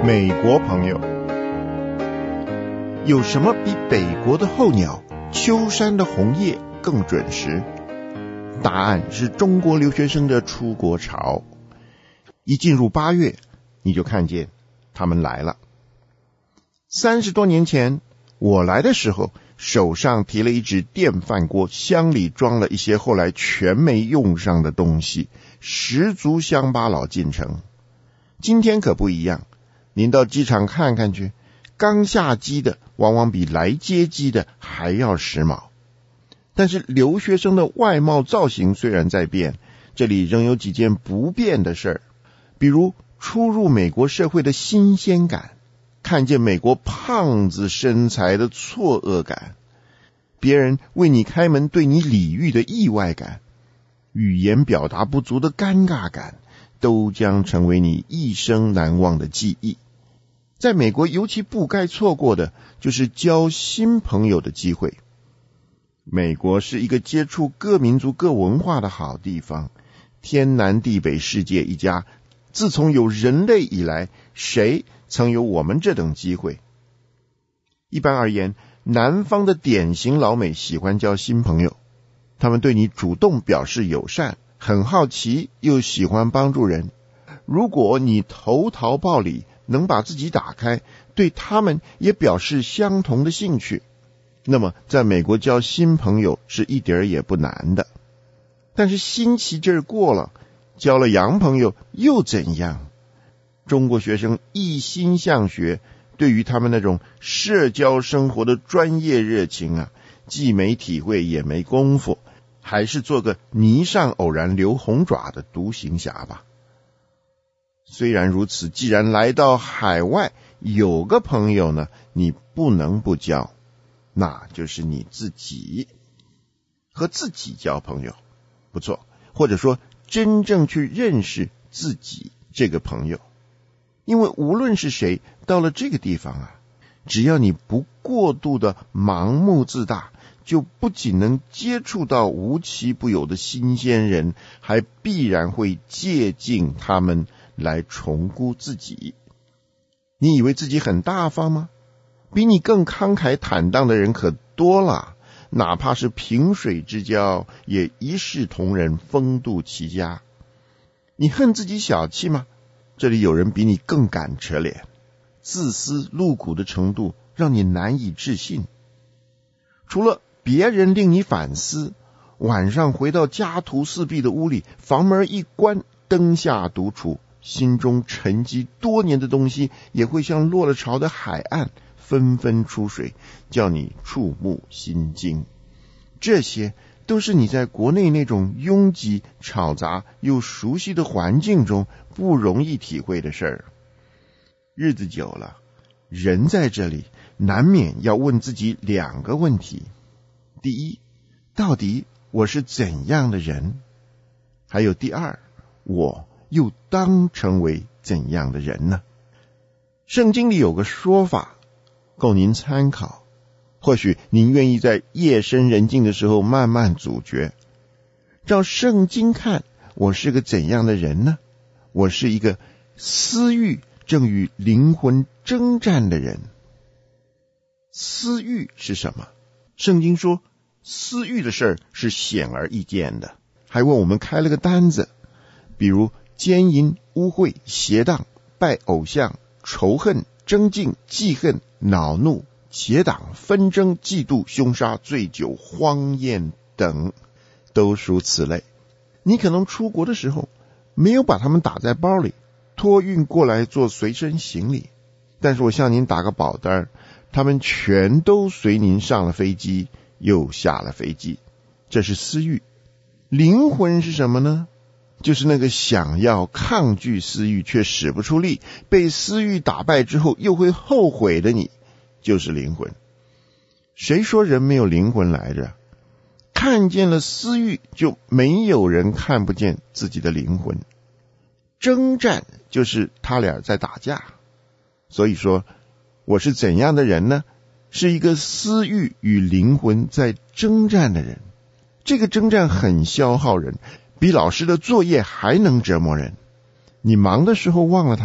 美国朋友，有什么比北国的候鸟、秋山的红叶更准时？答案是中国留学生的出国潮。一进入8月，你就看见他们来了。30多年前，我来的时候，手上提了一只电饭锅，箱里装了一些后来全没用上的东西，十足乡巴佬进城。今天可不一样，您到机场看看去，刚下机的往往比来接机的还要时髦。但是留学生的外貌造型虽然在变，这里仍有几件不变的事儿，比如初入美国社会的新鲜感，看见美国胖子身材的错愕感，别人为你开门对你礼遇的意外感，语言表达不足的尴尬感，都将成为你一生难忘的记忆。在美国尤其不该错过的就是交新朋友的机会。美国是一个接触各民族各文化的好地方，天南地北世界一家，自从有人类以来，谁曾有我们这等机会？一般而言，南方的典型老美喜欢交新朋友，他们对你主动表示友善，很好奇又喜欢帮助人。如果你投桃报李，能把自己打开，对他们也表示相同的兴趣，那么在美国交新朋友是一点也不难的。但是新奇劲儿过了，交了洋朋友又怎样？中国学生一心向学，对于他们那种社交生活的专业热情啊，既没体会也没功夫，还是做个泥上偶然留红爪的独行侠吧。虽然如此，既然来到海外，有个朋友呢，你不能不交，那就是你自己。和自己交朋友，不错，或者说真正去认识自己这个朋友。因为无论是谁，到了这个地方啊，只要你不过度的盲目自大，就不仅能接触到无奇不有的新鲜人，还必然会借鉴他们来重估自己。你以为自己很大方吗？比你更慷慨坦荡的人可多了，哪怕是萍水之交，也一视同仁，风度齐家。你恨自己小气吗？这里有人比你更敢扯脸，自私露骨的程度让你难以置信。除了别人令你反思，晚上回到家徒四壁的屋里，房门一关，灯下独处，心中沉积多年的东西也会像落了潮的海岸，纷纷出水，叫你触目心惊。这些都是你在国内那种拥挤吵杂又熟悉的环境中不容易体会的事儿。日子久了，人在这里难免要问自己2个问题。第一，到底我是怎样的人？还有第二，我又当成为怎样的人呢？圣经里有个说法，供您参考。或许您愿意在夜深人静的时候慢慢咀嚼。照圣经看，我是个怎样的人呢？我是一个私欲正与灵魂征战的人。私欲是什么？圣经说私欲的事儿是显而易见的，还为我们开了个单子，比如奸淫、污秽、邪荡、拜偶像、仇恨、争竞、记恨、恼怒、结党、纷争、嫉妒、凶杀、醉酒、荒宴等，都属此类。你可能出国的时候没有把它们打在包里，托运过来做随身行李，但是我向您打个保单，它们全都随您上了飞机又下了飞机。这是私欲。灵魂是什么呢？就是那个想要抗拒私欲却使不出力，被私欲打败之后又会后悔的你，就是灵魂。谁说人没有灵魂来着？看见了私欲，就没有人看不见自己的灵魂。征战就是他俩在打架。所以说，我是怎样的人呢？是一个私欲与灵魂在征战的人。这个征战很消耗人，比老师的作业还能折磨人。你忙的时候忘了他们，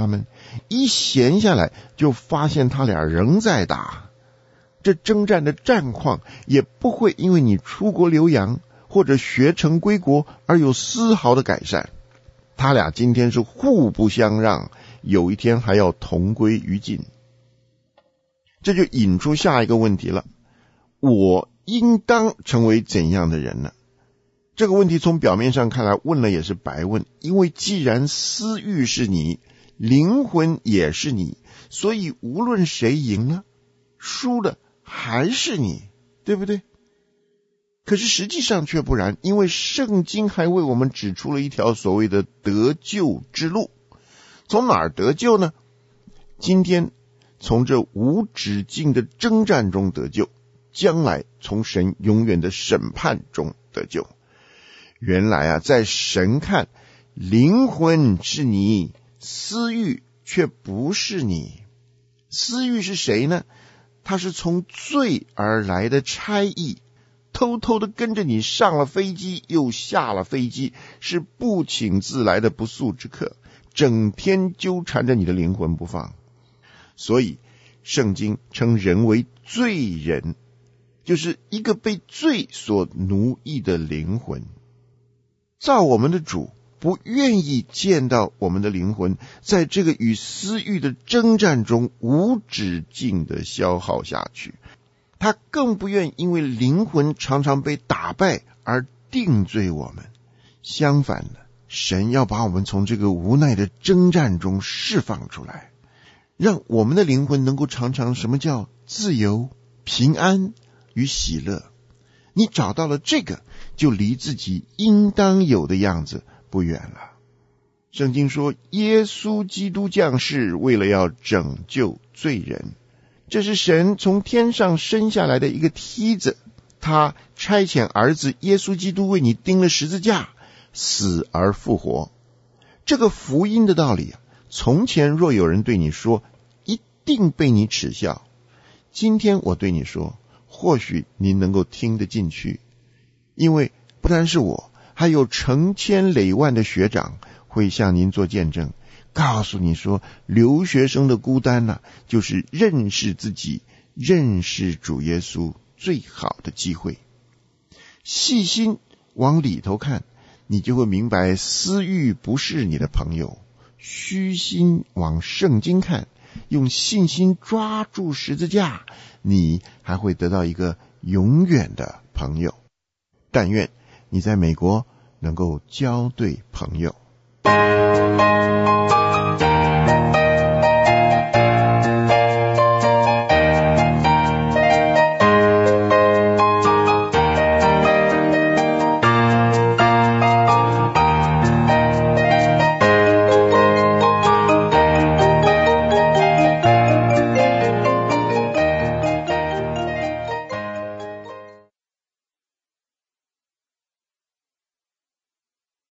一闲下来就发现他俩仍在打。这征战的战况也不会因为你出国留洋或者学成归国而有丝毫的改善。他俩今天是互不相让，有一天还要同归于尽。这就引出下一个问题了，我应当成为怎样的人呢？这个问题从表面上看来问了也是白问，因为既然私欲是你，灵魂也是你，所以无论谁赢了输了还是你，对不对？可是实际上却不然，因为圣经还为我们指出了一条所谓的得救之路。从哪儿得救呢？今天从这无止境的征战中得救，将来从神永远的审判中得救。原来在神看，灵魂是你，私欲却不是你。私欲是谁呢？它是从罪而来的差役，偷偷的跟着你上了飞机又下了飞机，是不请自来的不速之客，整天纠缠着你的灵魂不放。所以圣经称人为罪人，就是一个被罪所奴役的灵魂。造我们的主不愿意见到我们的灵魂在这个与私欲的征战中无止境的消耗下去，他更不愿因为灵魂常常被打败而定罪我们。相反的，神要把我们从这个无奈的征战中释放出来，让我们的灵魂能够尝尝什么叫自由、平安与喜乐。你找到了这个，就离自己应当有的样子不远了。圣经说，耶稣基督降世，为了要拯救罪人。这是神从天上升下来的一个梯子，他差遣儿子耶稣基督为你钉了十字架，死而复活。这个福音的道理从前若有人对你说，一定被你耻笑。今天我对你说，或许您能够听得进去，因为不单是我，还有成千累万的学长会向您做见证，告诉你说，留学生的孤单就是认识自己、认识主耶稣最好的机会。细心往里头看，你就会明白私欲不是你的朋友。虚心往圣经看，用信心抓住十字架，你还会得到一个永远的朋友。但愿你在美国能够交对朋友。